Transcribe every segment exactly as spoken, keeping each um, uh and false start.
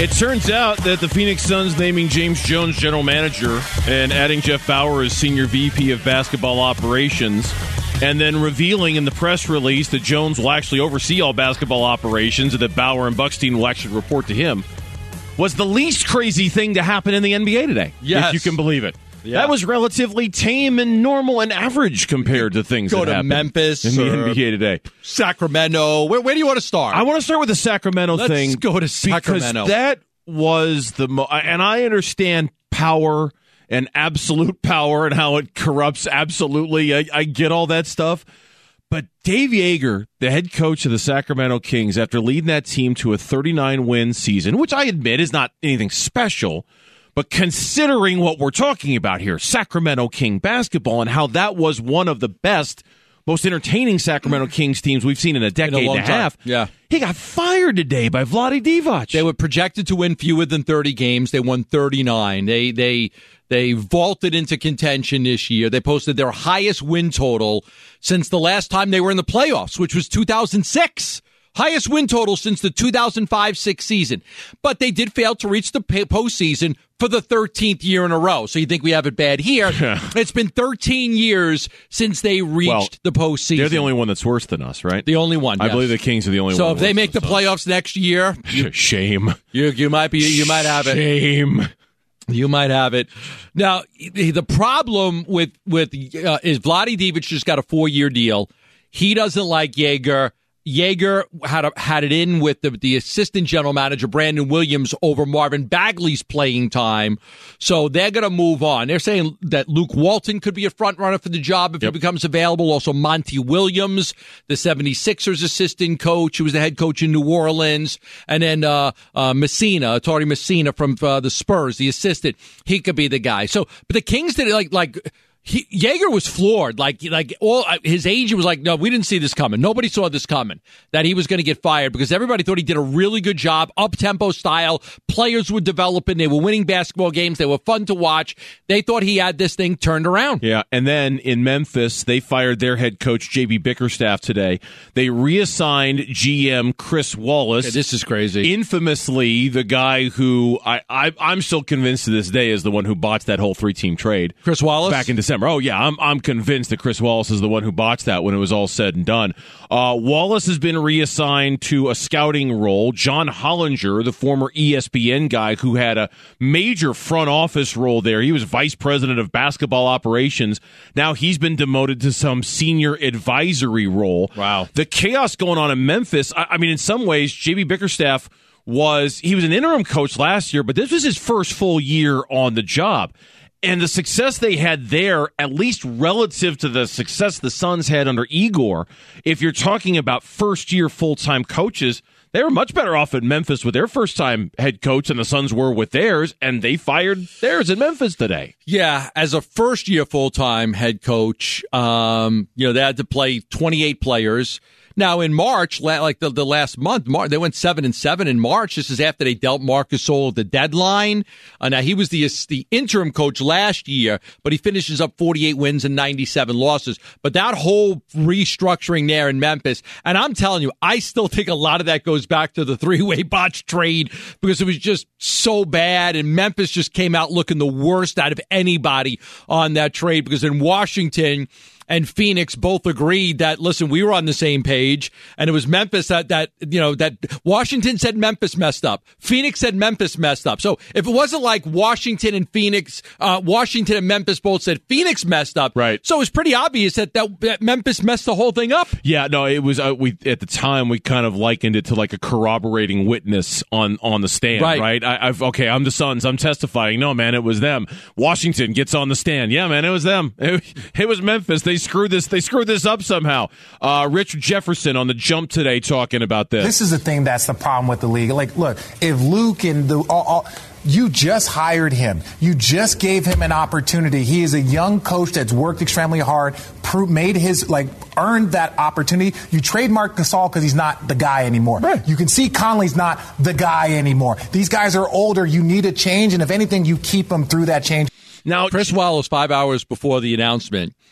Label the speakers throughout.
Speaker 1: It turns out that the Phoenix Suns naming James Jones general manager and adding Jeff Bower as senior V P of basketball operations, and then revealing in the press release that Jones will actually oversee all basketball operations and that Bower and Buckstein will actually report to him, was the least crazy thing to happen in the N B A today.
Speaker 2: Yes.
Speaker 1: If you can believe it.
Speaker 2: Yeah.
Speaker 1: That was relatively tame and normal and average compared to things
Speaker 2: Go
Speaker 1: that
Speaker 2: to
Speaker 1: happened
Speaker 2: Memphis
Speaker 1: in the
Speaker 2: or
Speaker 1: N B A today.
Speaker 2: Sacramento. Where, where do you want to start?
Speaker 1: I want to start with the Sacramento
Speaker 2: Let's
Speaker 1: thing.
Speaker 2: go to Sacramento.
Speaker 1: Because that was the mo- and I understand power and absolute power and how it corrupts absolutely. I, I get all that stuff. But Dave Yeager, the head coach of the Sacramento Kings, after leading that team to a thirty-nine win season, which I admit is not anything special, but considering what we're talking about here, Sacramento King basketball and how that was one of the best, most entertaining Sacramento Kings teams we've seen in a decade
Speaker 2: in a
Speaker 1: and a half.
Speaker 2: Time. Yeah.
Speaker 1: He got fired today by Vlade Divac.
Speaker 2: They were projected to win fewer than thirty games. They won thirty-nine. They they they vaulted into contention this year. They posted their highest win total since the last time they were in the playoffs, which was two thousand six. Highest win total since the two thousand five six season. But they did fail to reach the postseason for the thirteenth year in a row. So you think we have it bad here. It's been thirteen years since they reached
Speaker 1: well,
Speaker 2: the postseason.
Speaker 1: They're the only one that's worse than us, right?
Speaker 2: The only one,
Speaker 1: I
Speaker 2: yes.
Speaker 1: believe the Kings are the only
Speaker 2: so
Speaker 1: one.
Speaker 2: So if they make the playoffs next year,
Speaker 1: you, shame.
Speaker 2: You you might be you might have it.
Speaker 1: Shame.
Speaker 2: You might have it. Now, the problem with with uh, is Vlade Divac just got a four-year deal. He doesn't like Yeager. Yeager had a, had it in with the, the assistant general manager, Brandon Williams, over Marvin Bagley's playing time. So they're going to move on. They're saying that Luke Walton could be a front runner for the job if yep. he becomes available. Also, Monty Williams, the seventy-sixers assistant coach, who was the head coach in New Orleans. And then uh, uh, Messina, Atari Messina from uh, the Spurs, the assistant. He could be the guy. So, but the Kings did it like like. He, Yeager was floored. Like, like all his agent was like, no, we didn't see this coming. Nobody saw this coming, that he was going to get fired, because everybody thought he did a really good job, up-tempo style. Players were developing. They were winning basketball games. They were fun to watch. They thought he had this thing turned around.
Speaker 1: Yeah, and then in Memphis, they fired their head coach, J B Bickerstaff, today. They reassigned G M Chris Wallace.
Speaker 2: Yeah, this is crazy.
Speaker 1: Infamously, the guy who I, I, I'm still convinced to this day is the one who botched that whole three-team trade.
Speaker 2: Chris Wallace?
Speaker 1: Back in December. Oh, yeah, I'm I'm convinced that Chris Wallace is the one who botched that when it was all said and done. Uh, Wallace has been reassigned to a scouting role. John Hollinger, the former E S P N guy who had a major front office role there, he was vice president of basketball operations. Now he's been demoted to some senior advisory role.
Speaker 2: Wow.
Speaker 1: The chaos going on in Memphis, I, I mean, in some ways, J B Bickerstaff was, he was an interim coach last year, but this was his first full year on the job. And the success they had there, at least relative to the success the Suns had under Igor, if you're talking about first-year full-time coaches, they were much better off in Memphis with their first-time head coach than the Suns were with theirs, and they fired theirs in Memphis today.
Speaker 2: Yeah, as a first-year full-time head coach, um, you know, they had to play twenty-eight players. Now, in March, like the, the last month, they went seven and seven in March. This is after they dealt Marc Gasol at the deadline. Uh, now, he was the the interim coach last year, but he finishes up forty-eight wins and ninety-seven losses. But that whole restructuring there in Memphis, and I'm telling you, I still think a lot of that goes back to the three-way botch trade, because it was just so bad, and Memphis just came out looking the worst out of anybody on that trade, because in Washington and Phoenix both agreed that, listen, we were on the same page, and it was Memphis that, that you know, that Washington said Memphis messed up. Phoenix said Memphis messed up. So if it wasn't like Washington and Phoenix, uh, Washington and Memphis both said Phoenix messed up.
Speaker 1: Right.
Speaker 2: So it was pretty obvious that, that, that Memphis messed the whole thing up.
Speaker 1: Yeah, no, it was, uh, we, at the time, we kind of likened it to like a corroborating witness on, on the stand, right? right? I, I've, okay, I'm the Suns, I'm testifying. No, man, it was them. Washington gets on the stand. Yeah, man, it was them. It, it was Memphis. They screwed this. They screwed this up somehow. Uh, Richard Jefferson on the Jump today talking about this.
Speaker 3: This is the thing that's the problem with the league. Like, look, if Luke and the all, all, you just hired him, you just gave him an opportunity. He is a young coach that's worked extremely hard, proved, made his like earned that opportunity. You trade Marc Gasol because he's not the guy anymore.
Speaker 1: Right.
Speaker 3: You can see Conley's not the guy anymore. These guys are older. You need a change, and if anything, you keep them through that change.
Speaker 2: Now, Chris Wallace, five hours before the announcement,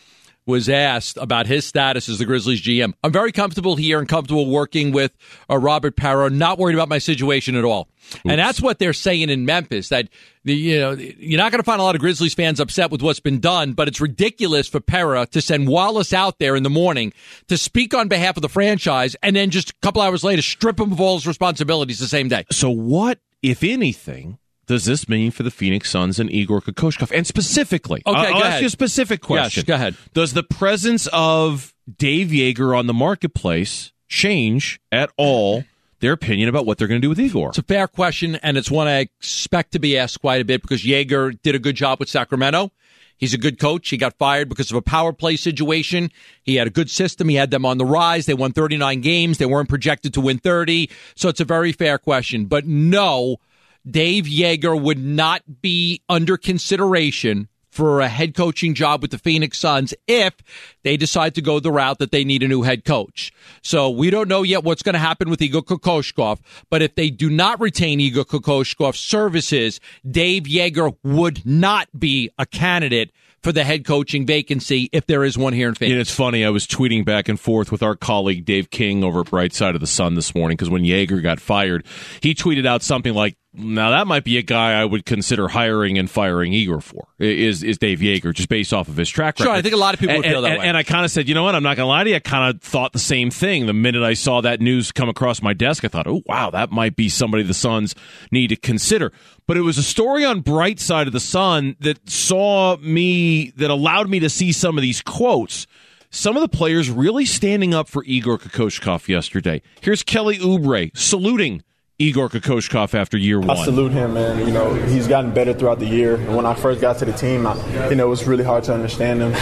Speaker 2: was asked about his status as the Grizzlies G M. I'm very comfortable here and comfortable working with uh, Robert Parra, not worried about my situation at all. Oops. And that's what they're saying in Memphis, that the, you know, you're not going to find a lot of Grizzlies fans upset with what's been done, but it's ridiculous for Parra to send Wallace out there in the morning to speak on behalf of the franchise and then just a couple hours later strip him of all his responsibilities the same day.
Speaker 1: So what, if anything, does this mean for the Phoenix Suns and Igor Kokoshkov? And specifically,
Speaker 2: okay,
Speaker 1: I'll
Speaker 2: go
Speaker 1: ask
Speaker 2: ahead.
Speaker 1: you a specific question.
Speaker 2: Yes, go ahead.
Speaker 1: Does the presence of Dave Joerger on the marketplace change at all their opinion about what they're going to do with Igor?
Speaker 2: It's a fair question, and it's one I expect to be asked quite a bit because Joerger did a good job with Sacramento. He's a good coach. He got fired because of a power play situation. He had a good system. He had them on the rise. They won thirty-nine games. They weren't projected to win thirty. So it's a very fair question. But no, Dave Joerger would not be under consideration for a head coaching job with the Phoenix Suns if they decide to go the route that they need a new head coach. So we don't know yet what's going to happen with Igor Kokoshkov, but if they do not retain Igor Kokoshkov's services, Dave Joerger would not be a candidate for the head coaching vacancy if there is one here in Phoenix.
Speaker 1: And it's funny, I was tweeting back and forth with our colleague Dave King over at Bright Side of the Sun this morning because when Joerger got fired, he tweeted out something like, now that might be a guy I would consider hiring and firing Igor for, is is Dave Joerger, just based off of his track record.
Speaker 2: Sure, I think a lot of people
Speaker 1: and,
Speaker 2: would feel that
Speaker 1: and,
Speaker 2: way.
Speaker 1: And I kind of said, you know what, I'm not going to lie to you, I kind of thought the same thing. The minute I saw that news come across my desk, I thought, oh, wow, that might be somebody the Suns need to consider. But it was a story on Bright Side of the Sun that saw me, that allowed me to see some of these quotes. Some of the players really standing up for Igor Kokoshkov yesterday. Here's Kelly Oubre saluting Igor Kokoshkov after year one.
Speaker 4: I salute him, and you know he's gotten better throughout the year. And when I first got to the team, I, you know it was really hard to understand him.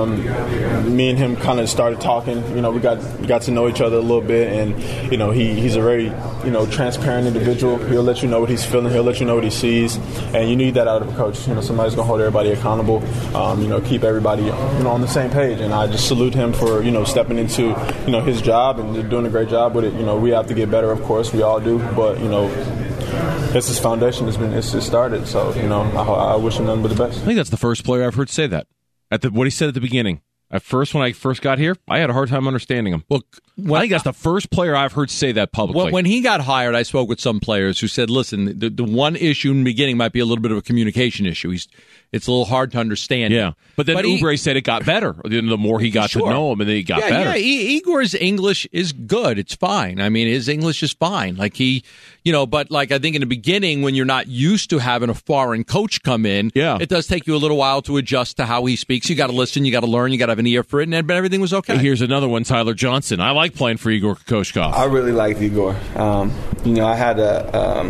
Speaker 4: Um, me and him kind of started talking. You know, we got we got to know each other a little bit, and you know he he's a very you know transparent individual. He'll let you know what he's feeling. He'll let you know what he sees, and you need that out of a coach. You know, somebody's gonna hold everybody accountable. Um, you know, keep everybody you know on the same page. And I just salute him for you know stepping into you know his job and doing a great job with it. You know, we have to get better, of course, we all do, but. But, you know, it's his foundation has been it's just started. So, you know, I, I wish him nothing but the best.
Speaker 1: I think that's the first player I've heard say that. At the what he said at the beginning. At first, when I first got here, I had a hard time understanding him. Well, I think that's the first player I've heard say that publicly.
Speaker 2: When, when he got hired, I spoke with some players who said, listen, the, the one issue in the beginning might be a little bit of a communication issue. He's It's a little hard to understand.
Speaker 1: Yeah. But then but Oubre he, said it got better the more he got sure. to know him, and then he got
Speaker 2: yeah,
Speaker 1: better.
Speaker 2: Yeah, Igor's English is good. It's fine. I mean, his English is fine. Like he, you know, but like I think in the beginning when you're not used to having a foreign coach come in,
Speaker 1: yeah.
Speaker 2: it does take you a little while to adjust to how he speaks. You got to listen. You got to learn. You got to have an ear for it, and everything was okay.
Speaker 1: Here's another one, Tyler Johnson. I like playing for Igor Kokoshkov.
Speaker 5: I really liked Igor. Um, you know, I had a, um,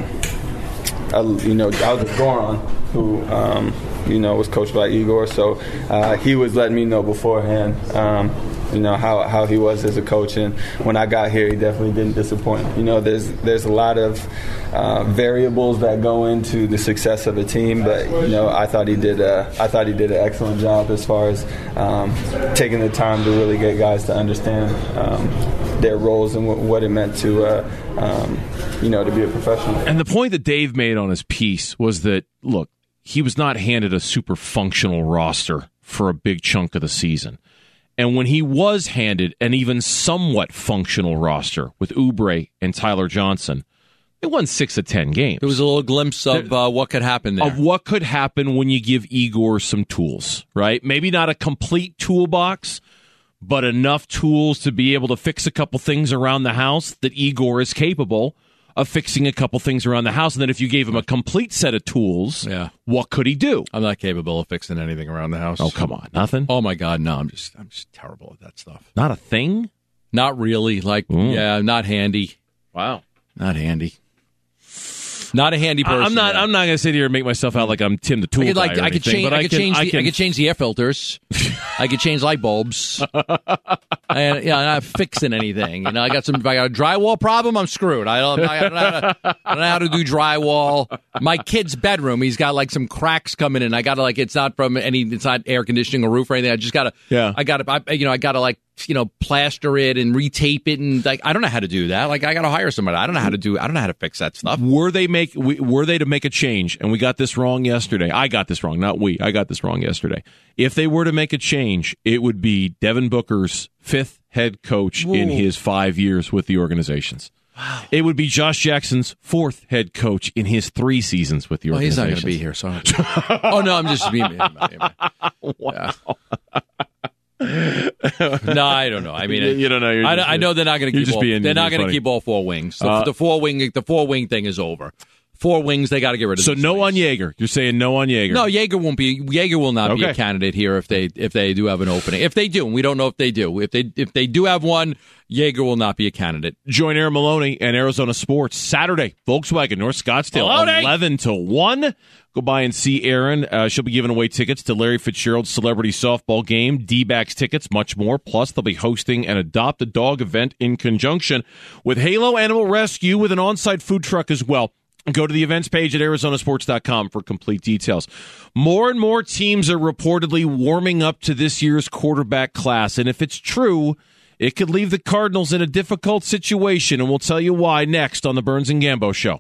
Speaker 5: a, you know, I was with Goran, who, um, you know, was coached by Igor. So uh, he was letting me know beforehand, um, you know, how, how he was as a coach. And when I got here, he definitely didn't disappoint. You know, there's there's a lot of uh, variables that go into the success of a team, but you know, I thought he did a, I thought he did an excellent job as far as um, taking the time to really get guys to understand um, their roles and w- what it meant to, uh, um, you know, to be a professional.
Speaker 1: And the point that Dave made on his piece was that, look, he was not handed a super functional roster for a big chunk of the season. And when he was handed an even somewhat functional roster with Oubre and Tyler Johnson, they won six of ten games.
Speaker 2: It was a little glimpse of uh, what could happen there.
Speaker 1: Of what could happen when you give Igor some tools, right? Maybe not a complete toolbox, but enough tools to be able to fix a couple things around the house that Igor is capable of fixing a couple things around the house. And then if you gave him a complete set of tools,
Speaker 2: yeah.
Speaker 1: what could he do?
Speaker 2: I'm not capable of fixing anything around the house.
Speaker 1: Oh, come on. Nothing?
Speaker 2: Oh, my God, no. I'm just I'm just terrible at that stuff.
Speaker 1: Not a thing?
Speaker 2: Not really. Like, mm. yeah, not handy.
Speaker 1: Wow.
Speaker 2: Not handy. Not a handy person.
Speaker 1: I'm not.
Speaker 2: Though.
Speaker 1: I'm not going to sit here and make myself out like I'm Tim the Tool
Speaker 2: I could, like,
Speaker 1: guy. Or
Speaker 2: I could
Speaker 1: anything,
Speaker 2: change.
Speaker 1: but
Speaker 2: I,
Speaker 1: I
Speaker 2: could
Speaker 1: can,
Speaker 2: change.
Speaker 1: I
Speaker 2: The,
Speaker 1: can,
Speaker 2: I could change the air filters. I could change light bulbs. And yeah, I'm not fixing anything. You know, I got some. If I got a drywall problem, I'm screwed. I don't. I don't, know, how to, I don't know how to do drywall. My kid's bedroom, he's got like some cracks coming in. I got to like. It's not from any. It's not air conditioning or roof or anything. I just got to.
Speaker 1: Yeah.
Speaker 2: I got to. You know, I got to like you know, plaster it and retape it, and like I don't know how to do that. Like I got to hire somebody. I don't know how to do. I don't know how to fix that stuff.
Speaker 1: Were they make were they to make a change? And we got this wrong yesterday. I got this wrong, not we. I got this wrong yesterday. If they were to make a change, it would be Devin Booker's fifth head coach Ooh. in his five years with the organizations. Wow. It would be Josh Jackson's fourth head coach in his three seasons with the
Speaker 2: well,
Speaker 1: organization.
Speaker 2: He's not going to be here, so. oh no, I'm just being.
Speaker 1: Wow.
Speaker 2: No, I don't know. I mean,
Speaker 1: you, you don't know. You're
Speaker 2: I,
Speaker 1: just,
Speaker 2: I know they're not going to keep. All,
Speaker 1: being,
Speaker 2: they're not going to
Speaker 1: funny.
Speaker 2: keep all four wings. The,
Speaker 1: Uh,
Speaker 2: the four wing, the four wing thing is over. Four wings, they got to get rid of.
Speaker 1: So no
Speaker 2: wings.
Speaker 1: on Yeager. You're saying no on Yeager.
Speaker 2: No, Yeager won't be. Yeager will not
Speaker 1: okay.
Speaker 2: be a candidate here if they if they do have an opening. If they do, and we don't know if they do. If they if they do have one, Yeager will not be a candidate.
Speaker 1: Join Aaron Maloney and Arizona Sports Saturday. Volkswagen North Scottsdale,
Speaker 2: Maloney!
Speaker 1: eleven to one. Go by and see Aaron. Uh, she'll be giving away tickets to Larry Fitzgerald's celebrity softball game, D-backs tickets, much more. Plus, they'll be hosting an Adopt a Dog event in conjunction with Halo Animal Rescue with an on-site food truck as well. Go to the events page at Arizona Sports dot com for complete details. More and more teams are reportedly warming up to this year's quarterback class. And if it's true, it could leave the Cardinals in a difficult situation. And we'll tell you why next on the Burns and Gambo Show.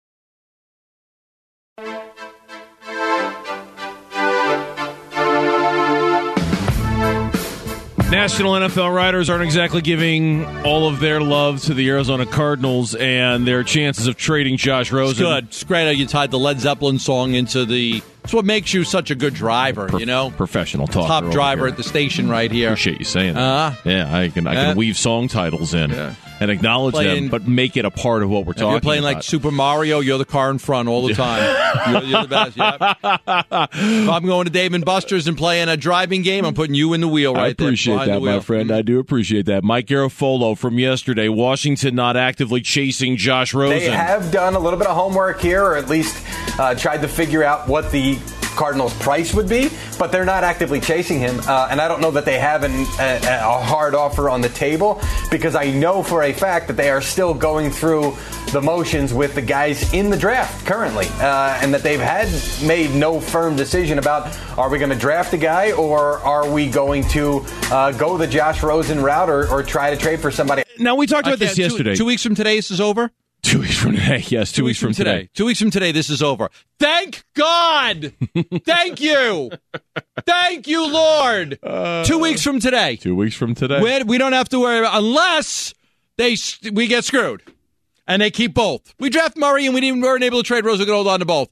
Speaker 1: National N F L writers aren't exactly giving all of their love to the Arizona Cardinals and their chances of trading Josh Rosen.
Speaker 2: It's good. It's great how you tied the Led Zeppelin song into the... It's what makes you such a good driver,
Speaker 1: Pro-
Speaker 2: you know?
Speaker 1: Professional talker.
Speaker 2: Top driver at the station right here.
Speaker 1: Appreciate you saying that.
Speaker 2: Uh,
Speaker 1: yeah, I can I can
Speaker 2: uh,
Speaker 1: weave song titles in yeah. and acknowledge
Speaker 2: playing,
Speaker 1: them, but make it a part of what we're talking about.
Speaker 2: You're playing
Speaker 1: about.
Speaker 2: like Super Mario, you're the car in front all the time. you're, you're the best, yeah. If I'm going to Dave and Buster's and playing a driving game, I'm putting you in the wheel right
Speaker 1: I appreciate
Speaker 2: there.
Speaker 1: that, my friend. I do appreciate that. Mike Garafolo from yesterday. Washington not actively chasing Josh Rosen.
Speaker 6: They have done a little bit of homework here, or at least uh, tried to figure out what the Cardinals' price would be, but they're not actively chasing him. Uh, and I don't know that they have an, a, a hard offer on the table, because I know for a fact that they are still going through the motions with the guys in the draft currently, uh, and that they've had made no firm decision about, are we going to draft a guy, or are we going to uh, go the Josh Rosen route, or, or try to trade for somebody?
Speaker 1: Now, we talked about this
Speaker 2: two,
Speaker 1: yesterday.
Speaker 2: Two weeks from today, this is over?
Speaker 1: Two weeks from today, yes. Two, two weeks, weeks from today. today.
Speaker 2: Two weeks from today, this is over. Thank God! Thank you! Thank you, Lord! Uh, two weeks from today.
Speaker 1: Two weeks from today.
Speaker 2: We, we don't have to worry about, unless they we get screwed. And they keep both. We draft Murray and we didn't, weren't able to trade Rosen. We could hold on to both.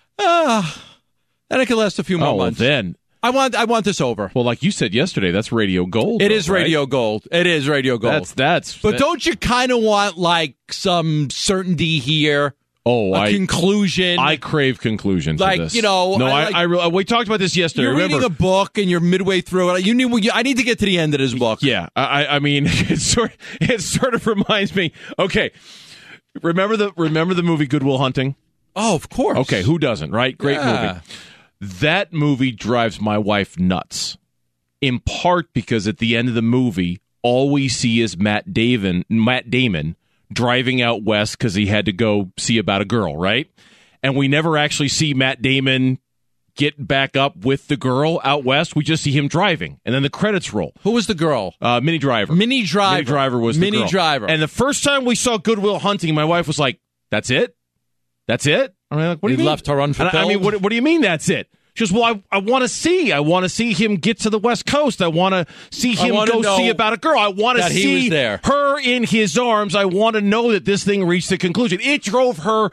Speaker 2: Ah, then it could last a few more
Speaker 1: oh,
Speaker 2: months.
Speaker 1: Well, then.
Speaker 2: I want I want this over.
Speaker 1: Well, like you said yesterday, that's radio gold.
Speaker 2: It
Speaker 1: though,
Speaker 2: is
Speaker 1: right?
Speaker 2: radio gold. It is radio gold.
Speaker 1: That's that's.
Speaker 2: But
Speaker 1: that,
Speaker 2: don't you kind of want like some certainty here?
Speaker 1: Oh,
Speaker 2: a
Speaker 1: I,
Speaker 2: conclusion.
Speaker 1: I crave conclusions.
Speaker 2: Like
Speaker 1: of this.
Speaker 2: you know,
Speaker 1: no,
Speaker 2: I,
Speaker 1: I,
Speaker 2: like,
Speaker 1: I, I we talked about this yesterday.
Speaker 2: You're
Speaker 1: Remember,
Speaker 2: reading a book and you're midway through it. You need. I need to get to the end of this book.
Speaker 1: Yeah, I, I mean, it sort it sort of reminds me. Okay, remember the remember the movie Good Will Hunting?
Speaker 2: Oh, of course.
Speaker 1: Okay, who doesn't? Right, great
Speaker 2: yeah.
Speaker 1: movie. That movie drives my wife nuts, in part because at the end of the movie, all we see is Matt Damon, Matt Damon driving out west because he had to go see about a girl, right? And we never actually see Matt Damon get back up with the girl out west. We just see him driving, and then the credits roll.
Speaker 2: Who was the girl?
Speaker 1: Uh, Minnie Driver.
Speaker 2: Minnie Driver.
Speaker 1: Minnie Driver was the
Speaker 2: Minnie
Speaker 1: girl.
Speaker 2: Driver.
Speaker 1: And the first time we saw Good Will Hunting, my wife was like, "That's it? That's it?" I mean, like, what do you
Speaker 2: he
Speaker 1: mean?
Speaker 2: left her unfulfilled.
Speaker 1: I mean, what, what do you mean that's it? She goes, well, I, I want to see. I want to see him get to the West Coast. I want to see him go see about a girl. I want to see her in his arms. I want to know that this thing reached the conclusion. It drove her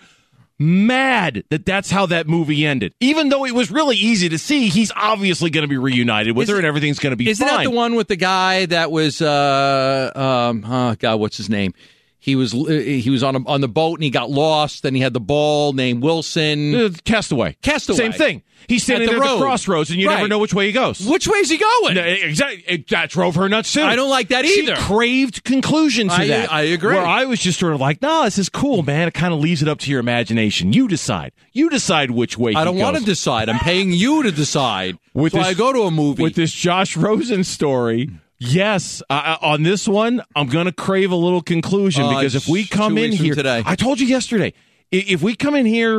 Speaker 1: mad that that's how that movie ended. Even though it was really easy to see, he's obviously going to be reunited with
Speaker 2: is
Speaker 1: her
Speaker 2: it,
Speaker 1: and everything's going to be
Speaker 2: isn't
Speaker 1: fine.
Speaker 2: Isn't that the one with the guy that was, uh, um, oh, God, what's his name? He was he was on a, on the boat and he got lost. And he had the ball named Wilson.
Speaker 1: Uh, Castaway.
Speaker 2: Castaway.
Speaker 1: Same thing. He's standing
Speaker 2: at the
Speaker 1: there
Speaker 2: road.
Speaker 1: at the crossroads, and you
Speaker 2: right.
Speaker 1: never know which way he goes.
Speaker 2: Which way is he going?
Speaker 1: No, exactly. It, that drove her nuts too.
Speaker 2: I don't like that either.
Speaker 1: She craved conclusion to
Speaker 2: I,
Speaker 1: that.
Speaker 2: I agree.
Speaker 1: Where I was just sort of like, no, this is cool, man. It kind of leaves it up to your imagination. You decide. You decide which way.
Speaker 2: I don't
Speaker 1: he
Speaker 2: want
Speaker 1: goes.
Speaker 2: to decide. I'm paying you to decide.
Speaker 1: With
Speaker 2: That's
Speaker 1: this,
Speaker 2: why I go to a movie
Speaker 1: with this Josh Rosen story. Yes, uh, on this one, I'm going to crave a little conclusion
Speaker 2: uh,
Speaker 1: because if we come in here,
Speaker 2: today.
Speaker 1: I told you yesterday, if we come in here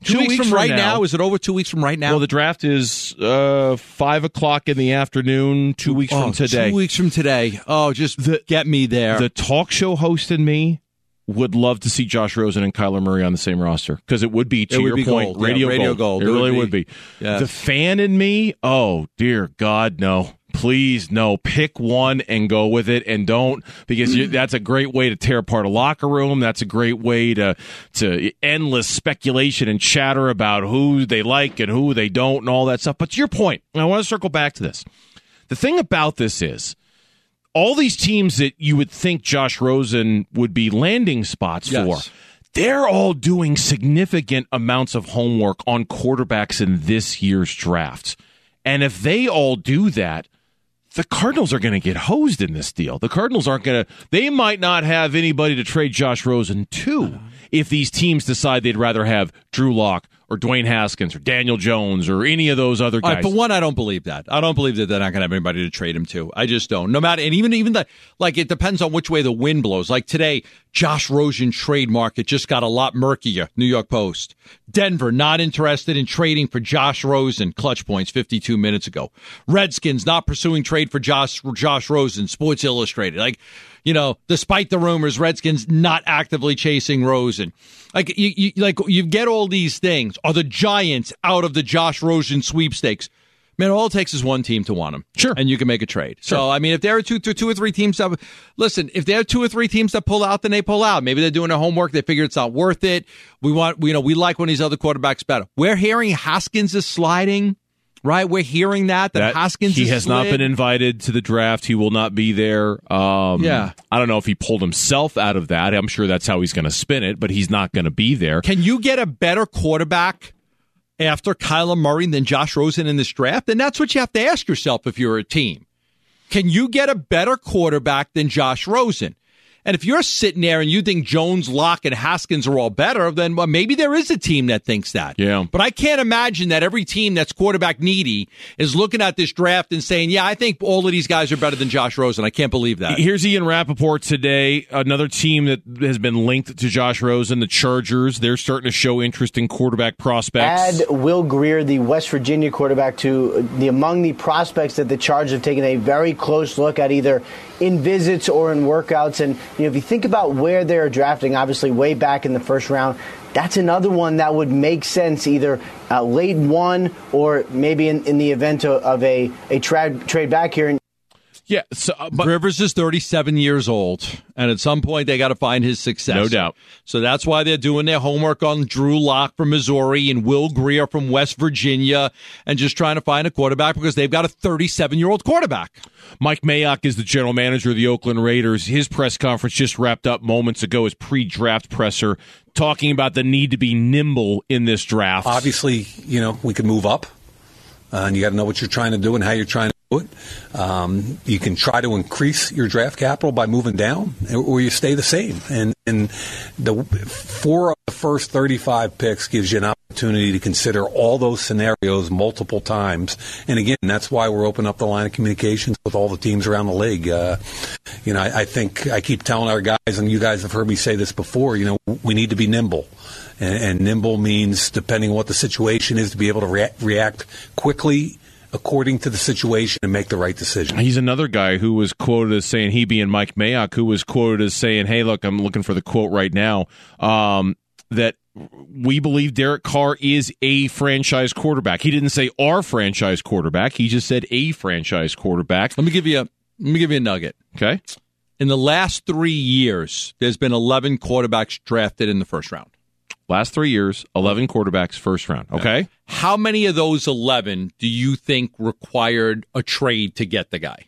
Speaker 2: Two,
Speaker 1: two
Speaker 2: weeks,
Speaker 1: weeks
Speaker 2: from right now.
Speaker 1: now.
Speaker 2: Is it over two weeks from right now?
Speaker 1: Well, the draft is uh, five o'clock in the afternoon, two weeks
Speaker 2: oh,
Speaker 1: from today.
Speaker 2: Two weeks from today. Oh, just
Speaker 1: the,
Speaker 2: get me there.
Speaker 1: The talk show host in me would love to see Josh Rosen and Kyler Murray on the same roster because it would be, to
Speaker 2: it would
Speaker 1: your
Speaker 2: be
Speaker 1: point,
Speaker 2: gold.
Speaker 1: radio,
Speaker 2: yeah, radio
Speaker 1: gold.
Speaker 2: gold.
Speaker 1: It,
Speaker 2: it
Speaker 1: really
Speaker 2: would
Speaker 1: would be.
Speaker 2: be. Yes.
Speaker 1: The fan in me, oh, dear God, no. Please, no. Pick one and go with it, and don't, because you, that's a great way to tear apart a locker room. That's a great way to to endless speculation and chatter about who they like and who they don't and all that stuff. But to your point, and I want to circle back to this. The thing about this is, all these teams that you would think Josh Rosen would be landing spots
Speaker 2: yes.
Speaker 1: for, they're all doing significant amounts of homework on quarterbacks in this year's draft. And if they all do that, the Cardinals are going to get hosed in this deal. The Cardinals aren't going to, they might not have anybody to trade Josh Rosen to if these teams decide they'd rather have Drew Lock or Dwayne Haskins or Daniel Jones or any of those other guys.
Speaker 2: All right, for one, I don't believe that. I don't believe that they're not going to have anybody to trade him to. I just don't. No matter, and even even the like, it depends on which way the wind blows. Like today, Josh Rosen trade market just got a lot murkier. New York Post, Denver not interested in trading for Josh Rosen. Clutch Points fifty-two minutes ago. Redskins not pursuing trade for Josh Josh Rosen. Sports Illustrated. Like, you know, despite the rumors, Redskins not actively chasing Rosen. Like you, you like you get all these things. Are the Giants out of the Josh Rosen sweepstakes? Man, all it takes is one team to want him.
Speaker 1: Sure.
Speaker 2: And you can make a trade.
Speaker 1: Sure.
Speaker 2: So, I mean, if there are two, two, two or three teams that, listen, if there are two or three teams that pull out, then they pull out. Maybe they're doing their homework. They figure it's not worth it. We want, you know, we like one of these other quarterbacks better. We're hearing Haskins is sliding, right? We're hearing that, that, that Haskins
Speaker 1: he
Speaker 2: is
Speaker 1: has
Speaker 2: slid.
Speaker 1: not been invited to the draft. He will not be there. Um,
Speaker 2: yeah.
Speaker 1: I don't know if he pulled himself out of that. I'm sure that's how he's going to spin it, but he's not going to be there.
Speaker 2: Can you get a better quarterback after Kyler Murray than Josh Rosen in this draft? And that's what you have to ask yourself if you're a team. Can you get a better quarterback than Josh Rosen? And if you're sitting there and you think Jones, Locke, and Haskins are all better, then well, maybe there is a team that thinks that.
Speaker 1: Yeah.
Speaker 2: But I can't imagine that every team that's quarterback needy is looking at this draft and saying, yeah, I think all of these guys are better than Josh Rosen. I can't believe that.
Speaker 1: Here's Ian Rappaport today. Another team that has been linked to Josh Rosen, the Chargers. They're starting to show interest in quarterback prospects.
Speaker 7: Add Will Grier, the West Virginia quarterback, to the among the prospects that the Chargers have taken a very close look at, either in visits or in workouts. And you know, if you think about where they're drafting, obviously way back in the first round, that's another one that would make sense, either uh, late one or maybe in, in the event of, of a, a trade trade back here. And
Speaker 1: Yeah, so, uh, but
Speaker 2: Rivers is thirty-seven years old, and at some point they got to find his successor.
Speaker 1: No doubt.
Speaker 2: So that's why they're doing their homework on Drew Lock from Missouri and Will Grier from West Virginia, and just trying to find a quarterback because they've got a thirty-seven-year-old quarterback.
Speaker 1: Mike Mayock is the general manager of the Oakland Raiders. His press conference just wrapped up moments ago, his pre-draft presser, talking about the need to be nimble in this draft.
Speaker 8: Obviously, you know, we can move up, uh, and you got to know what you're trying to do and how you're trying to do it. Um, you can try to increase your draft capital by moving down, or you stay the same. And, and the four of the first thirty-five picks gives you an opportunity to consider all those scenarios multiple times. And again, that's why we're opening up the line of communications with all the teams around the league. Uh, you know, I, I think I keep telling our guys, and you guys have heard me say this before, you know, we need to be nimble. And, and nimble means, depending on what the situation is, to be able to rea- react quickly according to the situation and make the right decision.
Speaker 1: He's another guy who was quoted as saying, he being Mike Mayock, who was quoted as saying, hey, look, I'm looking for the quote right now, um, that we believe Derek Carr is a franchise quarterback. He didn't say our franchise quarterback. He just said a franchise quarterback.
Speaker 2: Let me give you a let me give you a nugget.
Speaker 1: Okay.
Speaker 2: In the last three years, there's been eleven quarterbacks drafted in the first round.
Speaker 1: Last three years, eleven quarterbacks first round. Okay.
Speaker 2: How many of those eleven do you think required a trade to get the guy?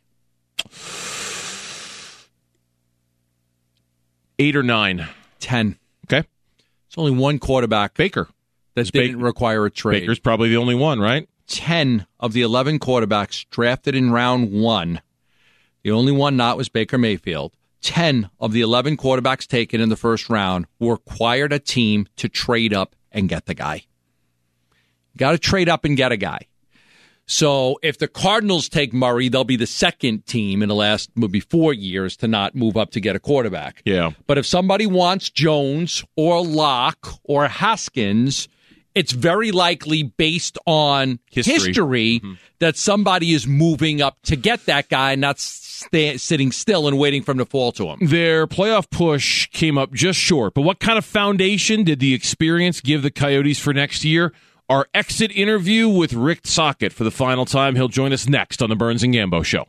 Speaker 1: Eight or nine.
Speaker 2: Ten.
Speaker 1: Okay.
Speaker 2: It's only one quarterback,
Speaker 1: Baker.
Speaker 2: that didn't
Speaker 1: Ba-
Speaker 2: require a trade.
Speaker 1: Baker's probably the only one, right?
Speaker 2: ten of the eleven quarterbacks drafted in round one, the only one not was Baker Mayfield. ten of the eleven quarterbacks taken in the first round required a team to trade up and get the guy. Got to trade up and get a guy. So if the Cardinals take Murray, they'll be the second team in the last maybe four years to not move up to get a quarterback.
Speaker 1: Yeah.
Speaker 2: But if somebody wants Jones or Locke or Haskins it's very likely based on history, history mm-hmm. that somebody is moving up to get that guy, not sta- sitting still and waiting for him to fall to him.
Speaker 1: Their playoff push came up just short, but what kind of foundation did the experience give the Coyotes for next year? Our exit interview with Rick Tocchet for the final time. He'll join us next on the Burns and Gambo Show.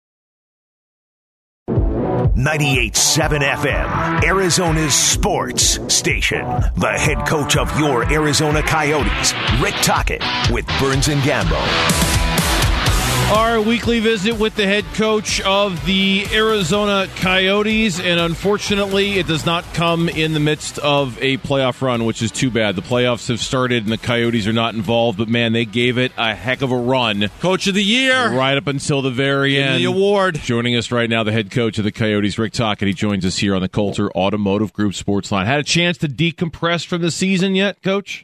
Speaker 9: ninety-eight point seven F M, Arizona's sports station. The head coach of your Arizona Coyotes, Rick Tocchet, with Burns and Gambo.
Speaker 1: Our weekly visit with the head coach of the Arizona Coyotes, and unfortunately, it does not come in the midst of a playoff run, which is too bad. The playoffs have started, and the Coyotes are not involved, but man, they gave it a heck of a run.
Speaker 2: Coach of the year.
Speaker 1: Right up until the very
Speaker 2: Give
Speaker 1: end.
Speaker 2: The award.
Speaker 1: Joining us right now, the head coach of the Coyotes, Rick Tocchet. He joins us here on the Coulter Automotive Group Sports Line. Had a chance to decompress from the season yet, Coach?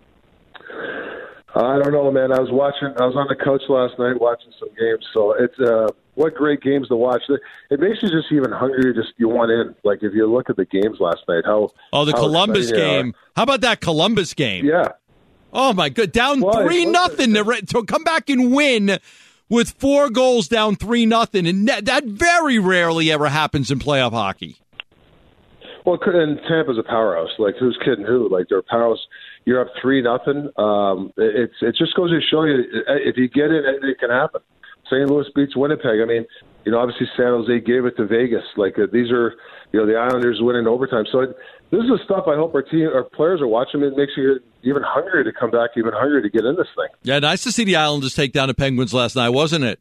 Speaker 10: I don't know, man. I was watching. I was on the couch last night watching some games. So it's uh, what great games to watch. It makes you just even hungrier. Just you want in. Like if you look at the games last night, how
Speaker 2: oh the
Speaker 10: how
Speaker 2: Columbus game. How about that Columbus game?
Speaker 10: Yeah.
Speaker 2: Oh my good, down well, three nothing to, to come back and win with four goals down three nothing, and that, that very rarely ever happens in playoff hockey.
Speaker 10: Well, and Tampa's a powerhouse. Like who's kidding who? Like they're a powerhouse. You're up three nothing. Um, it's it just goes to show you if you get it, it can happen. Saint Louis beats Winnipeg. I mean, you know, obviously San Jose gave it to Vegas. Like uh, these are, you know, the Islanders winning overtime. So it, this is the stuff I hope our team, our players are watching. It makes you even hungrier to come back, even hungrier to get in this thing.
Speaker 2: Yeah, nice to see the Islanders take down the Penguins last night, wasn't it?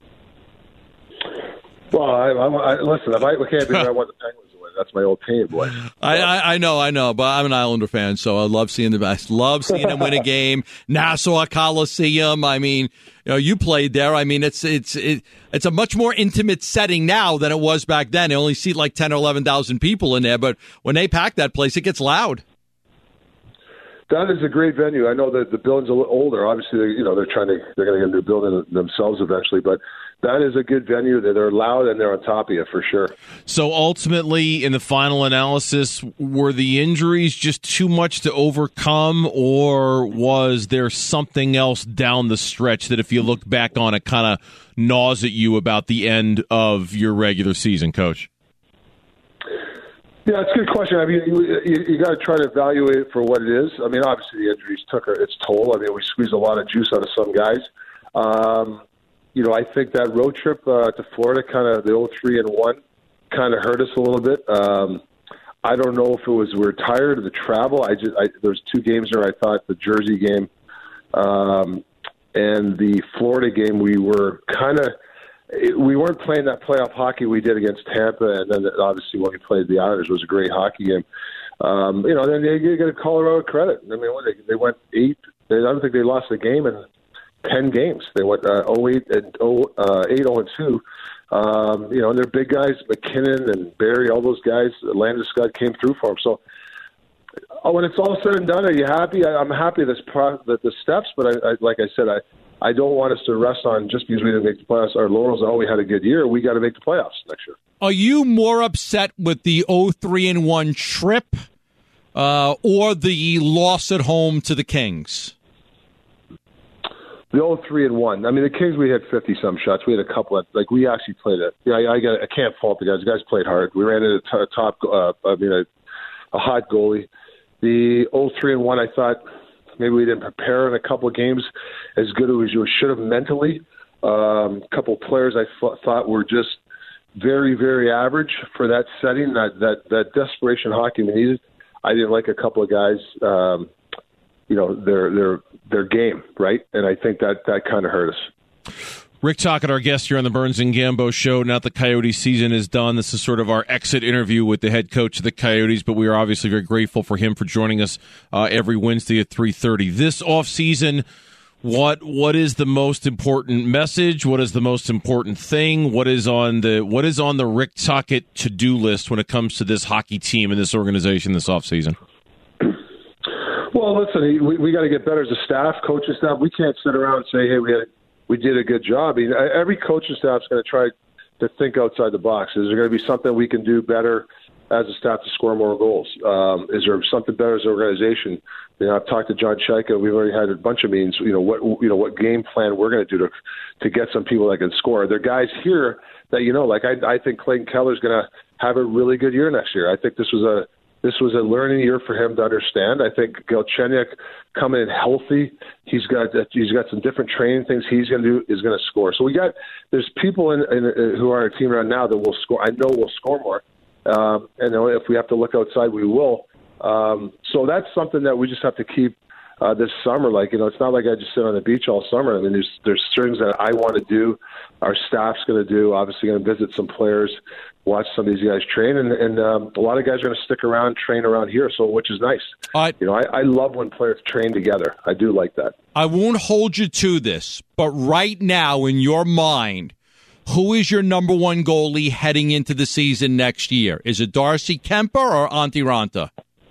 Speaker 10: Well, I, I, I listen. If I can't be, I want the Penguins. That's my old team, boy.
Speaker 2: I, I I know, I know, but I'm an Islander fan, so I love seeing the best. Love seeing them win a game. Nassau Coliseum. I mean, you know, you played there. I mean, it's it's it, it's a much more intimate setting now than it was back then. They only seat like ten or eleven thousand people in there, but when they pack that place, it gets loud.
Speaker 10: That is a great venue. I know that the building's a little older. Obviously, they're, you know, they're trying to they're going to get a new building themselves eventually, but that is a good venue. They're loud and they're on top of you for sure.
Speaker 1: So ultimately, in the final analysis, were the injuries just too much to overcome, or was there something else down the stretch that, if you look back on it, kind of gnaws at you about the end of your regular season, Coach?
Speaker 10: Yeah, it's a good question. I mean, you, you, you got to try to evaluate it for what it is. I mean, obviously the injuries took its toll. I mean, we squeezed a lot of juice out of some guys. Um, you know, I think that road trip uh, to Florida, kind of the oh three and one, kind of hurt us a little bit. Um, I don't know if it was we were tired of the travel. I just I, there's two games there. I thought the Jersey game um, and the Florida game, we were kind of. We weren't playing that playoff hockey we did against Tampa, and then obviously when we played the Islanders, it was a great hockey game. Um, you know, then they get a Colorado credit. I mean, when they, they went eight, they, I don't think they lost a game in ten games. They went uh, oh eight and oh eight oh and two. Um, you know, and they're big guys, McKinnon and Barry, all those guys. Landeskog came through for them. So, oh, when it's all said and done, are you happy? I, I'm happy this pro, that the steps, but I, I, like I said, I. I don't want us to rest on just because we didn't make the playoffs. Our laurels, oh, we had a good year. We got to make the playoffs next year.
Speaker 2: Are you more upset with the oh three and one trip uh, or the loss at home to the Kings?
Speaker 10: The oh three and one. I mean, the Kings, we had fifty-some shots. We had a couple of, like, we actually played it. Yeah, I, I, got, I can't fault the guys. The guys played hard. We ran into a top, uh, I mean, a, a hot goalie. The oh three and one, I thought, maybe we didn't prepare in a couple of games as good as we should have mentally. Um, a couple of players I th- thought were just very, very average for that setting, that, that, that desperation hockey we needed. I didn't like a couple of guys, um, you know, their their their game, right? And I think that, that kind of hurt us.
Speaker 1: Rick Tocchet, our guest here on the Burns and Gambo Show. Now that the Coyotes season is done, this is sort of our exit interview with the head coach of the Coyotes, but we are obviously very grateful for him for joining us uh, every Wednesday at three thirty. This offseason, what what is the most important message? What is the most important thing? What is on the what is on the Rick Tocchet to-do list when it comes to this hockey team and this organization this offseason?
Speaker 10: Well, listen, we, we got to get better as a staff, coaching staff. We can't sit around and say, hey, we had we did a good job. I mean, every coaching staff is going to try to think outside the box. Is there going to be something we can do better as a staff to score more goals? Um, is there something better as an organization? You know, I've talked to John Chaika. We've already had a bunch of meetings. You know, what you know, what game plan we're going to do to to get some people that can score. There are guys here that you know, like I, I think Clayton Keller's going to have a really good year next year. I think this was a this was a learning year for him to understand. I think Galchenyuk coming in healthy, he's got he's got some different training things he's going to do is going to score. So we got there's people in, in who are on our team right now that will score. I know will score more, um, and if we have to look outside, we will. Um, so that's something that we just have to keep uh, this summer. Like, you know, it's not like I just sit on the beach all summer. I mean, there's there's things that I want to do. Our staff's going to do. Obviously, going to visit some players, watch some of these guys train, and, and um, a lot of guys are going to stick around, train around here. So, which is nice.
Speaker 2: Uh,
Speaker 10: you know, I, I love when players train together. I do like that.
Speaker 2: I won't hold you to this, but right now in your mind, who is your number one goalie heading into the season next year? Is it Darcy Kemper or Antti Raanta?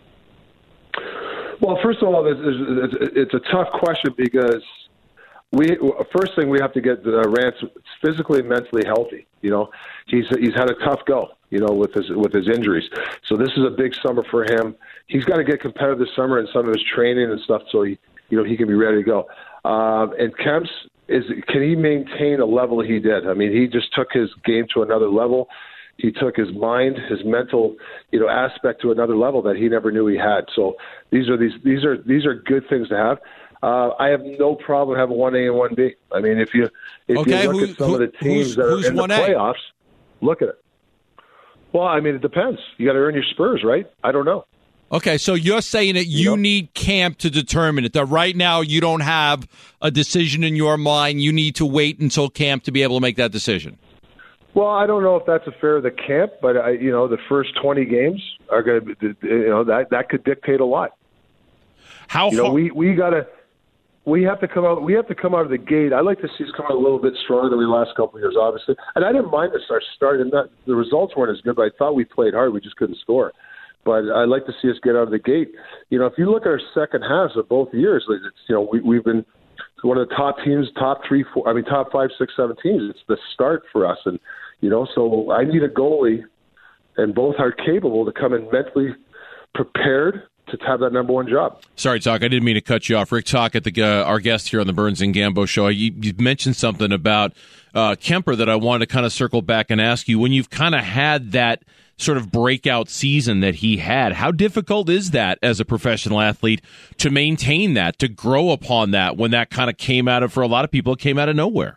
Speaker 10: Well, first of all, it's a tough question because we first thing we have to get uh, Rance physically and mentally healthy. You know, he's he's had a tough go. You know, with his with his injuries. So this is a big summer for him. He's got to get competitive this summer in some of his training and stuff, so he you know he can be ready to go. Um, and Kemps is can he maintain a level he did? I mean, he just took his game to another level. He took his mind, his mental, you know, aspect to another level that he never knew he had. So these are these these are these are good things to have. Uh, I have no problem having one A and one B. I mean, if you if
Speaker 2: okay,
Speaker 10: you look
Speaker 2: who,
Speaker 10: at some
Speaker 2: who,
Speaker 10: of the teams that are in the playoffs, look at it. Well, I mean, it depends. You got to earn your spurs, right? I don't know.
Speaker 2: Okay, so you're saying that you, you know? need camp to determine it. That right now you don't have a decision in your mind. You need to wait until camp to be able to make that decision.
Speaker 10: Well, I don't know if that's a fair of the camp, but I, you know, the first twenty games are going to, you know, that that could dictate a lot.
Speaker 1: How
Speaker 10: you know, we we got to we have to come out we have to come out of the gate. I like to see us come out a little bit stronger than the last couple of years, obviously. And I didn't mind this our start, and that the results weren't as good, but I thought we played hard. We just couldn't score. But I'd like to see us get out of the gate. You know, if you look at our second halves of both years, it's, you know, we, we've been one of the top teams, top three, four, I mean, top five, six, seven teams. It's the start for us. And, you know, so I need a goalie, and both are capable to come in mentally prepared to have that number one job.
Speaker 1: Sorry, Talk. I didn't mean to cut you off. Rick Tocchet, the, uh, our guest here on the Burns and Gambo show. You, you mentioned something about uh, Kemper that I wanted to kind of circle back and ask you. When you've kind of had that sort of breakout season that he had, how difficult is that as a professional athlete to maintain that, to grow upon that when that kind of came out of, for a lot of people, it came out of nowhere?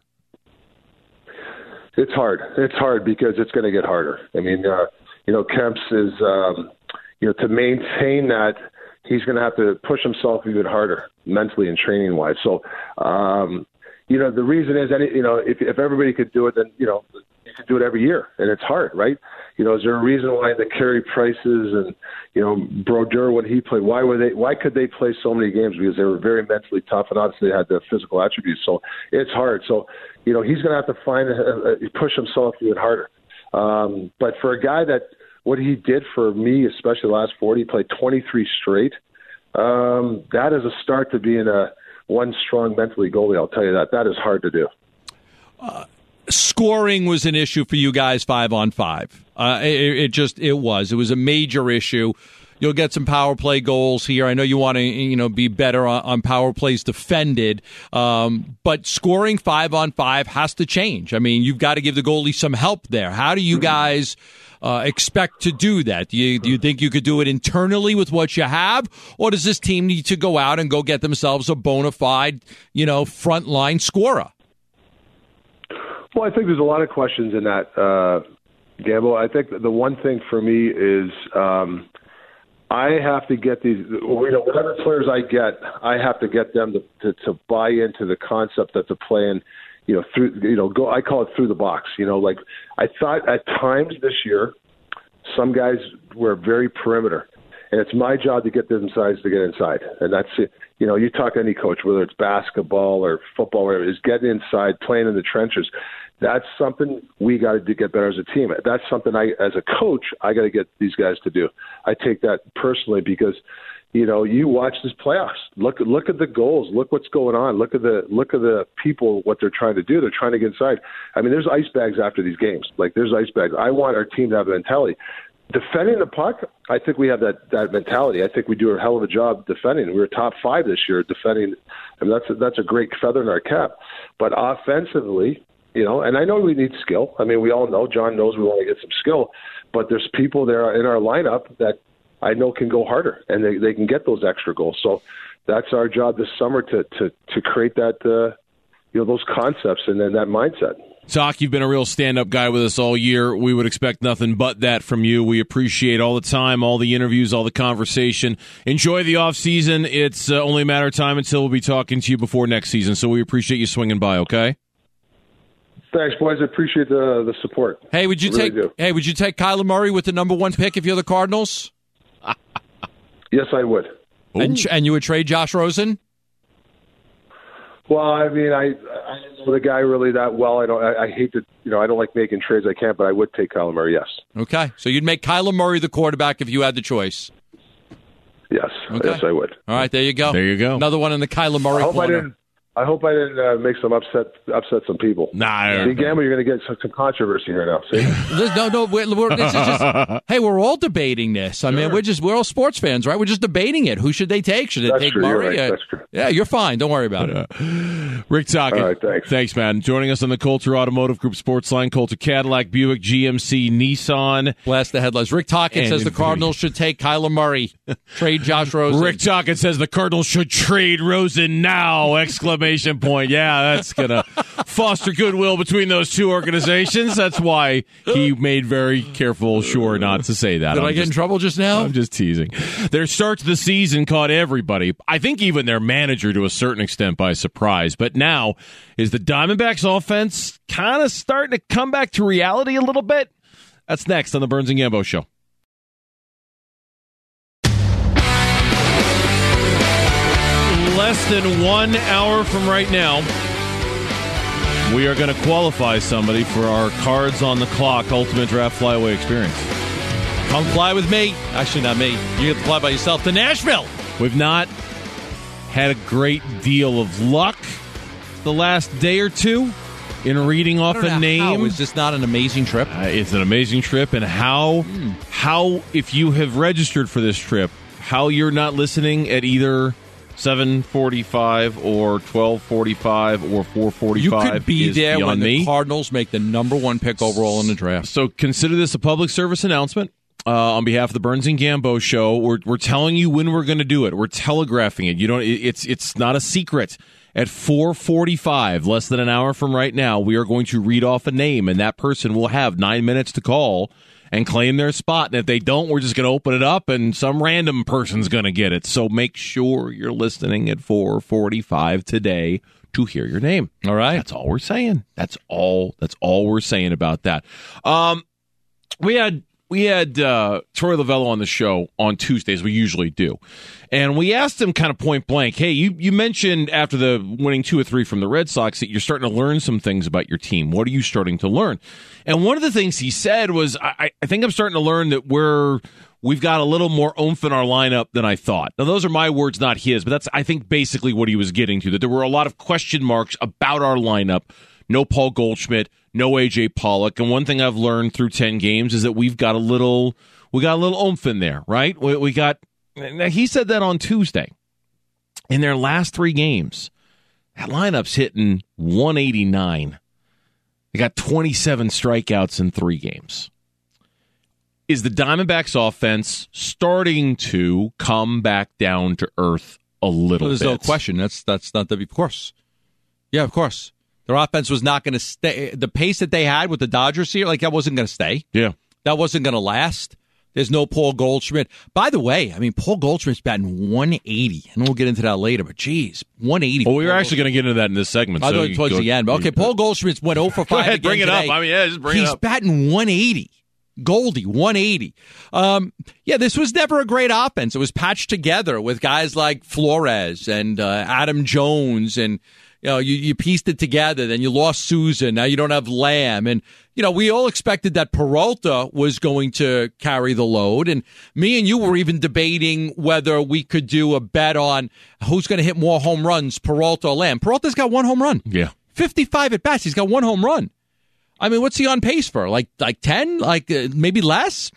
Speaker 10: It's hard. It's hard because it's going to get harder. I mean, uh, you know, Kemps is, um, you know, to maintain that, he's going to have to push himself even harder mentally and training wise. So, um, you know, the reason is, any, you know, if, if everybody could do it, then, you know, you could do it every year, and it's hard, right? You know, is there a reason why the Carey Prices and, you know, Brodeur, when he played, why were they? Why could they play so many games? Because they were very mentally tough, and obviously they had the physical attributes. So it's hard. So, you know, he's going to have to find a, a, push himself even harder. Um, but for a guy that what he did for me, especially the last forty, he played twenty-three straight. Um, that is a start to being a one strong mentally goalie. I'll tell you that. That is hard to do.
Speaker 2: Uh, scoring was an issue for you guys five on five. Uh, it, it just it was. It was a major issue. You'll get some power play goals here. I know you want to, you know, be better on, on power plays defended, um, but scoring five on five has to change. I mean, you've got to give the goalie some help there. How do you guys uh, expect to do that? Do you do you think you could do it internally with what you have, or does this team need to go out and go get themselves a bona fide, you know, frontline scorer?
Speaker 10: Well, I think there's a lot of questions in that, uh, Gambo. I think the one thing for me is. Um, I have to get these, you know, whatever players I get, I have to get them to, to, to buy into the concept that they're playing, you know, through, you know, go, I call it through the box. You know, like I thought at times this year, some guys were very perimeter, and it's my job to get them sides to get inside. And that's it. You know, you talk to any coach, whether it's basketball or football, whatever it is, getting inside, playing in the trenches. That's something we got to get better as a team. That's something I, as a coach, I got to get these guys to do. I take that personally because, you know, you watch this playoffs. Look, look at the goals. Look what's going on. Look at the look at the people. What they're trying to do. They're trying to get inside. I mean, there's ice bags after these games. Like there's ice bags. I want our team to have the mentality. defending the puck, I think we have that, that mentality. I think we do a hell of a job defending. We were top five this year defending. I mean, that's a, that's a great feather in our cap. But offensively, you know, and I know we need skill. I mean, we all know, John knows we want to get some skill. But there's people there in our lineup that I know can go harder, and they, they can get those extra goals. So that's our job this summer to to, to create that, uh, you know, those concepts and then that mindset.
Speaker 1: Sock, you've been a real stand-up guy with us all year. We would expect nothing but that from you. We appreciate all the time, all the interviews, all the conversation. Enjoy the off-season. It's uh, only a matter of time until we'll be talking to you before next season, so we appreciate you swinging by, okay?
Speaker 10: Thanks, boys. I appreciate the the support.
Speaker 2: Hey, would you
Speaker 10: I
Speaker 2: take
Speaker 10: really do.
Speaker 2: Hey, would you take Kyler Murray with the number one pick if you're the Cardinals?
Speaker 10: Yes, I would.
Speaker 2: And, and you would trade Josh Rosen?
Speaker 10: Well, I mean, I I don't know the guy really that well. I don't. I, I hate to, you know, I don't like making trades. I can't, but I would take Kyler Murray. Yes.
Speaker 2: Okay, so you'd make Kyler Murray the quarterback if you had the choice.
Speaker 10: Yes.
Speaker 2: Okay.
Speaker 10: Yes, I would.
Speaker 2: All right, there you go.
Speaker 1: There you go.
Speaker 2: Another one in the Kyler Murray
Speaker 10: I hope
Speaker 2: corner.
Speaker 10: I didn't. I hope I didn't uh, make some upset upset some people.
Speaker 1: Nah,
Speaker 10: See, Gamble, you're going to get some, some controversy here now. See?
Speaker 2: No, no, we're, we're, this is just, hey, we're all debating this. I mean, we're just we're all sports fans, right? We're just debating it. Who should they take? Should they
Speaker 10: That's
Speaker 2: take
Speaker 10: true.
Speaker 2: Murray?
Speaker 10: You're right.
Speaker 2: Uh,
Speaker 10: That's true.
Speaker 2: Yeah, you're fine. Don't worry about it.
Speaker 1: Rick Tocchet.
Speaker 10: All right, thanks.
Speaker 1: Thanks, man. Joining us on the Coulter Automotive Group Sports Line, Coulter Cadillac, Buick, G M C, Nissan.
Speaker 2: Blast the headlines. Rick Tocchet
Speaker 1: And
Speaker 2: says the
Speaker 1: Infiniti.
Speaker 2: Cardinals should take Kyler Murray, trade Josh Rosen.
Speaker 1: Rick Tocchet says the Cardinals should trade Rosen now! Exclamation point. Yeah, that's going to foster goodwill between those two organizations. That's why he made very careful sure not to say that.
Speaker 2: Did
Speaker 1: I'm
Speaker 2: I get
Speaker 1: just-
Speaker 2: in trouble just now?
Speaker 1: I'm just teasing. Their start to the season caught everybody, I think even their manager to a certain extent, by surprise. But now, is the Diamondbacks offense kind of starting to come back to reality a little bit? That's next on the Burns and Gambo Show. Less than one hour from right now, we are going to qualify somebody for our Cards on the Clock Ultimate Draft Flyaway Experience.
Speaker 2: Come fly with me. Actually, not me. You get to fly by yourself to Nashville.
Speaker 1: We've not had a great deal of luck the last day or two in reading off
Speaker 2: I don't
Speaker 1: a
Speaker 2: know
Speaker 1: name.
Speaker 2: how. Is this not an amazing trip?
Speaker 1: Uh, it's an amazing trip, and how
Speaker 2: Hmm.
Speaker 1: how if you have registered for this trip, how you're not listening at either seven forty-five or twelve forty-five or four forty-five.
Speaker 2: You could be
Speaker 1: is
Speaker 2: there
Speaker 1: beyond
Speaker 2: when
Speaker 1: me.
Speaker 2: the Cardinals make the number one pick overall in the draft.
Speaker 1: So consider this a public service announcement. Uh, on behalf of the Burns and Gambo Show, we're we're telling you when we're going to do it. We're telegraphing it. You don't. It, it's it's not a secret. At four forty-five, less than an hour from right now, we are going to read off a name, and that person will have nine minutes to call and claim their spot. And if they don't, we're just going to open it up, and some random person's going to get it. So make sure you're listening at four forty-five today to hear your name.
Speaker 2: All right,
Speaker 1: that's all we're saying. That's all. That's all we're saying about that. Um, we had. We had uh, Troy Lavello on the show on Tuesdays. We usually do. And we asked him kind of point blank, hey, you, you mentioned after the winning two or three from the Red Sox that you're starting to learn some things about your team. What are you starting to learn? And one of the things he said was, I, I think I'm starting to learn that we're we've got a little more oomph in our lineup than I thought. Now, those are my words, not his, but that's, I think, basically what he was getting to, that there were a lot of question marks about our lineup. No Paul Goldschmidt, no A J Pollock, and one thing I've learned through ten games is that we've got a little, we got a little oomph in there, right? We, we got. Now he said that on Tuesday. In their last three games, that lineup's hitting one eighty-nine. They got twenty-seven strikeouts in three games. Is the Diamondbacks offense starting to come back down to earth a little
Speaker 2: Well, there's
Speaker 1: bit?
Speaker 2: no question. That's that's not the of course. Yeah, of course. Their offense was not going to stay. The pace that they had with the Dodgers here, like that wasn't going to stay.
Speaker 1: Yeah.
Speaker 2: That wasn't going to last. There's no Paul Goldschmidt. By the way, I mean, Paul Goldschmidt's batting one eighty. And we'll get into that later, but geez, one eighty.
Speaker 1: Well, we were actually going to get into that in this segment.
Speaker 2: I
Speaker 1: so
Speaker 2: thought
Speaker 1: you
Speaker 2: towards
Speaker 1: go-
Speaker 2: the end. But okay, Paul Goldschmidt went oh for five.
Speaker 1: Go ahead,
Speaker 2: again
Speaker 1: bring it up.
Speaker 2: today.
Speaker 1: I mean, yeah, just bring it
Speaker 2: He's
Speaker 1: up.
Speaker 2: batting one eighty. Goldie, one eighty. Um, yeah, this was never a great offense. It was patched together with guys like Flores and uh, Adam Jones, and you know, you, you pieced it together. Then you lost Susan. Now you don't have Lamb, and you know, we all expected that Peralta was going to carry the load. And me and you were even debating whether we could do a bet on who's going to hit more home runs, Peralta or Lamb. Peralta's got one home run.
Speaker 1: Yeah,
Speaker 2: fifty-five at bats. He's got one home run. I mean, what's he on pace for? Like, like ten? Like uh, maybe less?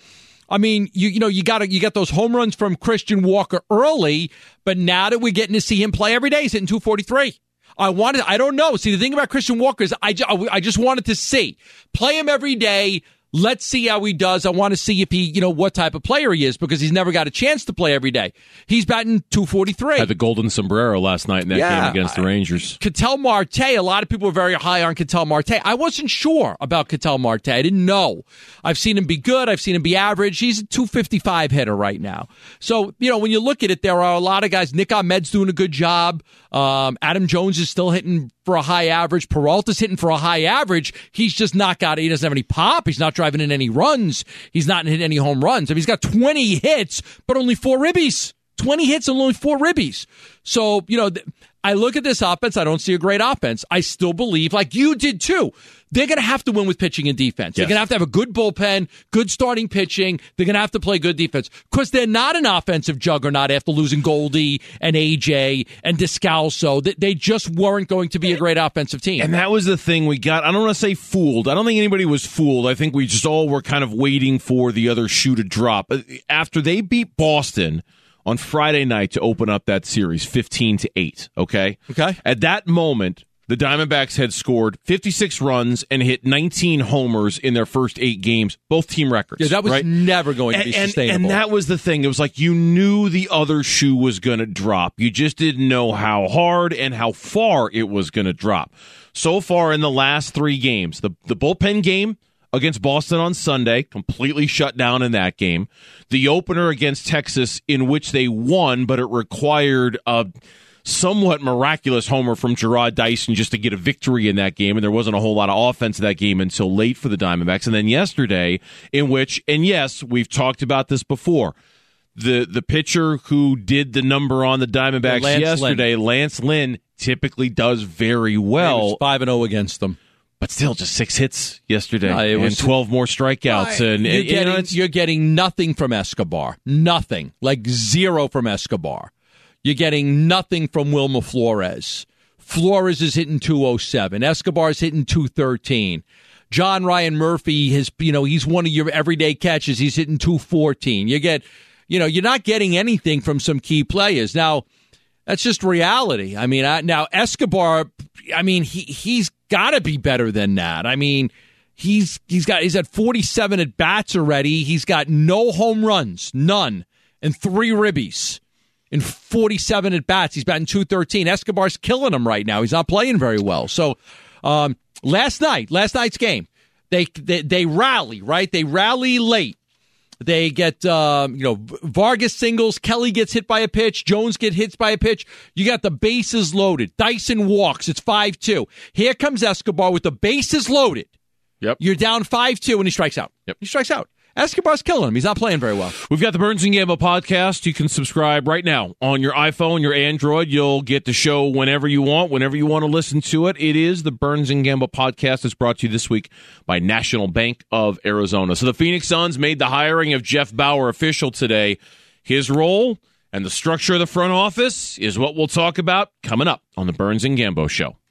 Speaker 2: I mean, you you know, you got you got those home runs from Christian Walker early, but now that we're getting to see him play every day, he's hitting two forty-three. I wanted, I don't know. See, the thing about Christian Walker is I, I just wanted to see. Play him every day. Let's see how he does. I want to see if he, you know, what type of player he is because he's never got a chance to play every day. He's batting two forty-three.
Speaker 1: Had the golden sombrero last night in that
Speaker 2: yeah,
Speaker 1: game against the Rangers.
Speaker 2: Ketel Marte, a lot of people were very high on Ketel Marte. I wasn't sure about Ketel Marte. I didn't know. I've seen him be good. I've seen him be average. He's a two fifty-five hitter right now. So, you know, when you look at it, there are a lot of guys. Nick Ahmed's doing a good job. Um, Adam Jones is still hitting for a high average. Peralta's hitting for a high average. He's just not got it. He doesn't have any pop. He's not driving in any runs. He's not hitting any home runs. I mean, he's got twenty hits, but only four ribbies. twenty hits and only four ribbies. So, you know, th- I look at this offense. I don't see a great offense. I still believe, like you did too, they're going to have to win with pitching and defense. Yes. They're going to have to have a good bullpen, good starting pitching. They're going to have to play good defense because they're not an offensive juggernaut after losing Goldie and A J and Descalso. They just weren't going to be a great offensive team.
Speaker 1: And that was the thing we got. I don't want to say fooled. I don't think anybody was fooled. I think we just all were kind of waiting for the other shoe to drop. After they beat Boston on Friday night to open up that series, fifteen to eight, okay?
Speaker 2: Okay.
Speaker 1: At that moment, the Diamondbacks had scored fifty-six runs and hit nineteen homers in their first eight games, both team records.
Speaker 2: Yeah, that was
Speaker 1: right?
Speaker 2: never going to
Speaker 1: and,
Speaker 2: be
Speaker 1: and,
Speaker 2: sustainable.
Speaker 1: And that was the thing. It was like you knew the other shoe was going to drop. You just didn't know how hard and how far it was going to drop. So far in the last three games, the, the bullpen game against Boston on Sunday, completely shut down in that game. The opener against Texas, in which they won, but it required a somewhat miraculous homer from Gerard Dyson just to get a victory in that game, and there wasn't a whole lot of offense in that game until late for the Diamondbacks. And then yesterday, in which, and yes, we've talked about this before, the the pitcher who did the number on the Diamondbacks
Speaker 2: Lance
Speaker 1: yesterday,
Speaker 2: Lynn.
Speaker 1: Lance Lynn, typically does very well.
Speaker 2: five and oh against them.
Speaker 1: But still, just six hits yesterday
Speaker 2: Uh, it
Speaker 1: and
Speaker 2: was-
Speaker 1: twelve more strikeouts. And,
Speaker 2: you're,
Speaker 1: and, you know,
Speaker 2: getting,
Speaker 1: it's-
Speaker 2: you're getting nothing from Escobar. Nothing. Like zero from Escobar. You're getting nothing from Wilmer Flores. Flores is hitting two oh seven. Escobar's hitting two thirteen. John Ryan Murphy has, you know, he's one of your everyday catches. He's hitting two fourteen. You get, you know, you're not getting anything from some key players. Now, that's just reality. I mean, I, now Escobar, I mean, he he's got to be better than that. I mean, he's he's got he's at forty-seven at bats already. He's got no home runs, none, and three ribbies in forty-seven at bats. He's batting two thirteen. Escobar's killing him right now. He's not playing very well. So um, last night, last night's game, they, they they rally, right? They rally late. They get, um, you know, Vargas singles. Kelly gets hit by a pitch. Jones gets hit by a pitch. You got the bases loaded. Dyson walks. It's five two. Here comes Escobar with the bases loaded.
Speaker 1: Yep.
Speaker 2: You're down five two, and he strikes out.
Speaker 1: Yep.
Speaker 2: He strikes out. Escobar's killing him. He's not playing very well.
Speaker 1: We've got the Burns and Gambo podcast. You can subscribe right now on your iPhone, your Android. You'll get the show whenever you want, whenever you want to listen to it. It is the Burns and Gambo podcast. It's brought to you this week by National Bank of Arizona. So the Phoenix Suns made the hiring of Jeff Bauer official today. His role and the structure of the front office is what we'll talk about coming up on the Burns and Gambo show.